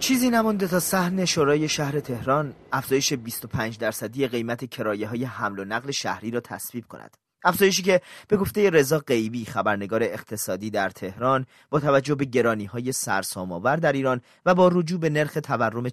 چیزی نمونده تا صحن شورای شهر تهران افزایش 25% قیمت کرایه‌های حمل و نقل شهری را تصویب کند. افزایشی که به گفته رضا غیبی خبرنگار اقتصادی در تهران با توجه به گرانی‌های سرسام‌آور در ایران و با رجوع به نرخ تورم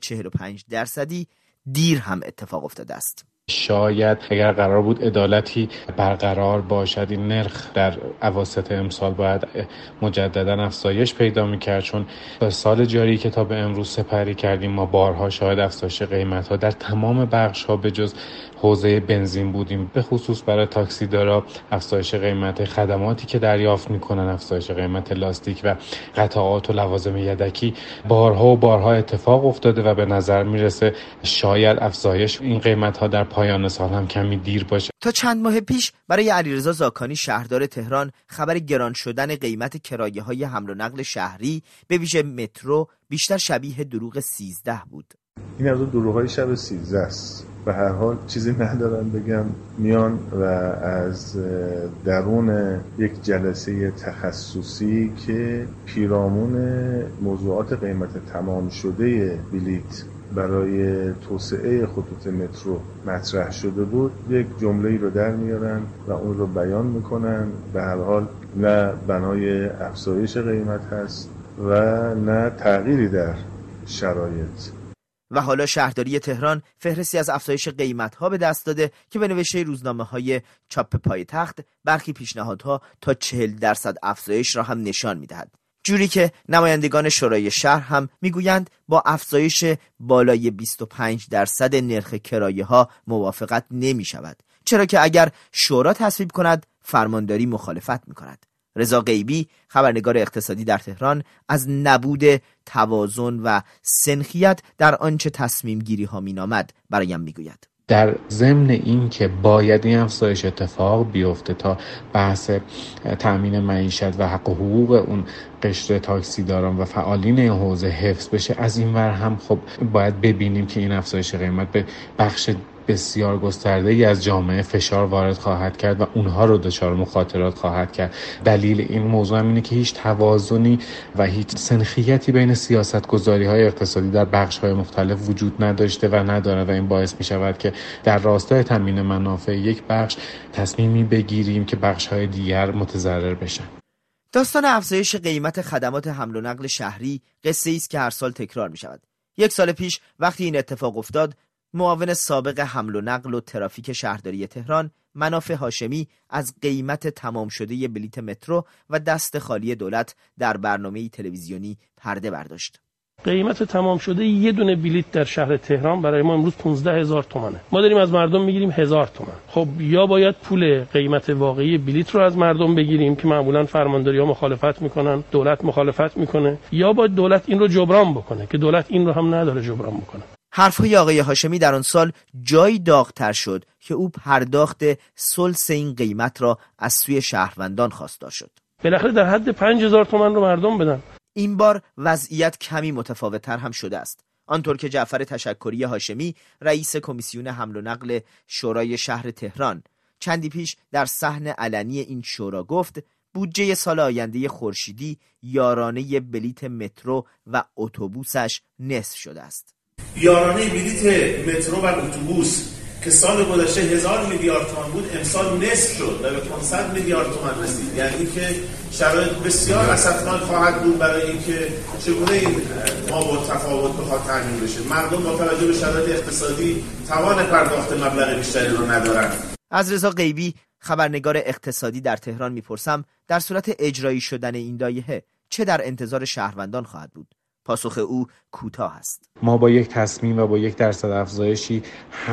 45% دیر هم اتفاق افتاده است. شاید اگر قرار بود عدالتی برقرار باشد این نرخ در اواسط امسال باید مجددا افزایش پیدا می‌کرد، چون سال جاری که تا به امروز سپری کردیم ما بارها شاهد افزایش قیمت‌ها در تمام بخش‌ها به جز حوزه بنزین بودیم، به خصوص برای تاکسیدارا افزایش قیمت خدماتی که دریافت می‌کنن، افزایش قیمت لاستیک و قطعات و لوازم یدکی بارها و بارها اتفاق افتاده و به نظر میرسه شاید افزایش این قیمت‌ها در پایان سال هم کمی دیر باشه. تا چند ماه پیش برای علیرضا زاکانی شهردار تهران خبر گران شدن قیمت کرایه‌های حمل و نقل شهری به ویژه مترو بیشتر شبیه دروغ 13 بود. این از اون دروغ‌های شب 13 است. به هر حال چیزی ندارم بگم، میان و از درون یک جلسه تخصصی که پیرامون موضوعات قیمت تمام شده بلیت برای توسعه خطوط مترو مطرح شده بود، یک جمله‌ای رو در میارن و اون رو بیان میکنن. به هر حال نه بنای افزایش قیمت هست و نه تغییری در شرایط. و حالا شهرداری تهران فهرستی از افزایش قیمت‌ها به دست داده که به نوشته روزنامه‌های چاپ پایتخت برخی پیشنهادها تا 40% افزایش را هم نشان می‌دهد. جوری که نمایندگان شورای شهر هم میگویند با افزایش بالای 25% نرخ کرایه‌ها موافقت نمی‌شود، چرا که اگر شورا تصویب کند فرمانداری مخالفت می‌کند. رضا غیبی خبرنگار اقتصادی در تهران از نبود توازن و سنخیت در آنچه تصمیم گیری ها می نامد برایم می گوید. در ضمن این که باید این افزایش اتفاق بیفته تا بحث تأمین معیشت و حق و حقوق اون قشر تاکسیداران و فعالین این حوزه حفظ بشه، از این ور هم خب باید ببینیم که این افزایش قیمت به بخش بسیار گسترده‌ای از جامعه فشار وارد خواهد کرد و اونها رو دچار مخاطرات خواهد کرد. دلیل این موضوع هم اینه که هیچ توازنی و هیچ سنخیتی بین سیاست‌گذاری‌های اقتصادی در بخش‌های مختلف وجود نداشته و نداره و این باعث می‌شود که در راستای تامین منافع یک بخش تصمیمی بگیریم که بخش‌های دیگر متضرر بشن. داستان افزایش قیمت خدمات حمل و نقل شهری قصه‌ای است که هر سال تکرار می‌شود. یک سال پیش وقتی این اتفاق افتاد، معاون سابق حمل و نقل و ترافیک شهرداری تهران منافع هاشمی از قیمت تمام شده بلیت مترو و دست خالی دولت در برنامه تلویزیونی پرده برداشت. قیمت تمام شده یه دونه بلیت در شهر تهران برای ما امروز 15,000 تومانه. ما داریم از مردم میگیریم 1000 تومان. خب یا باید پول قیمت واقعی بلیت رو از مردم بگیریم که معمولا فرمانداری‌ها مخالفت میکنن، دولت مخالفت میکنه، یا باید دولت این رو جبران بکنه که دولت این رو هم نداره جبران بکنه. حرفهای آقای هاشمی در آن سال جایی داغ‌تر شد که او پرداخت ثلث این قیمت را از سوی شهروندان خواستار شد. بالاخره در حد 5000 تومان رو مردم بدن. این بار وضعیت کمی متفاوت‌تر هم شده است. آنطور که جعفر تشکری هاشمی رئیس کمیسیون حمل و نقل شورای شهر تهران چندی پیش در صحن علنی این شورا گفت بودجه سال آینده خورشیدی یارانه بلیت مترو و اتوبوسش نصف شده است. یارانه بلیت مترو و اتوبوس که سال گذشته 1000 میلیارد تومان بود امسال نصف شد و به 500 میلیارد تومان رسید. یعنی که شرایط بسیار اسفناک خواهد بود برای اینکه چگونه این ما تفاوت بخواد تامین بشه. مردم با توجه به شرایط اقتصادی توان پرداخت مبلغ بیشتری رو ندارند. از رضا غیبی خبرنگار اقتصادی در تهران میپرسم در صورت اجرایی شدن این لایحه چه در انتظار شهروندان خواهد بود؟ پاسخ او کوتاه است. ما با یک تصمیم و با 1% افزایشی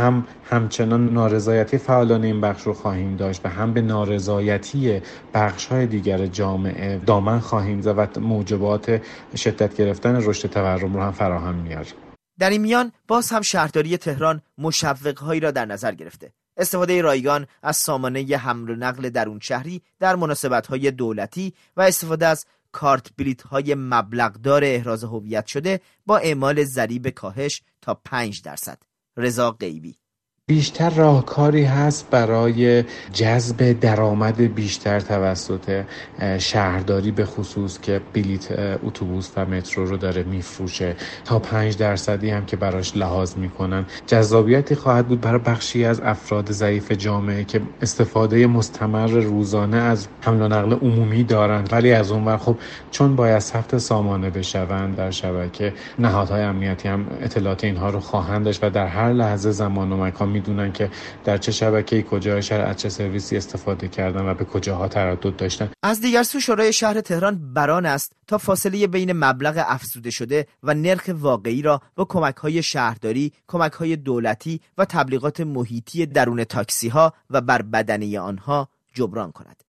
همچنان نارضایتی فعالان این بخش رو خواهیم داشت و هم به نارضایتی بخش‌های دیگر جامعه دامن خواهیم زد و موجبات شدت گرفتن رشد تورم رو هم فراهم می‌آوریم. در این میان باز هم شهرداری تهران مشوق‌هایی را در نظر گرفته. استفاده رایگان از سامانه حمل و نقل درون شهری در مناسبت‌های دولتی و استفاده از کارت بلیط‌های مبلغدار احراز هویت شده با اعمال ضریب کاهش تا 5%. رضا غیبی بیشتر راهکاری هست برای جذب درآمد بیشتر توسط شهرداری، به خصوص که بلیت اتوبوس و مترو رو داره میفروشه. تا 5% هم که براش لحاظ میکنن. جذابیتی خواهد بود برای بخشی از افراد ضعیف جامعه که استفاده مستمر روزانه از حمل و نقل عمومی دارن، ولی از اونور خب چون باید ثبت سامانه بشوند در شبکه، نهادهای امنیتی هم اطلاعات اینها رو خواهند داشت و در هر لحظه زمان و مکان میدونن که در چه شبکه‌ای کجای شهر از چه سرویسی استفاده کردن و به کجاها تردد داشتن. از دیگر سو شورای شهر تهران بران است تا فاصله بین مبلغ افزوده شده و نرخ واقعی را با کمک‌های شهرداری، کمک‌های دولتی و تبلیغات محیطی درون تاکسی‌ها و بر بدنه آنها جبران کند.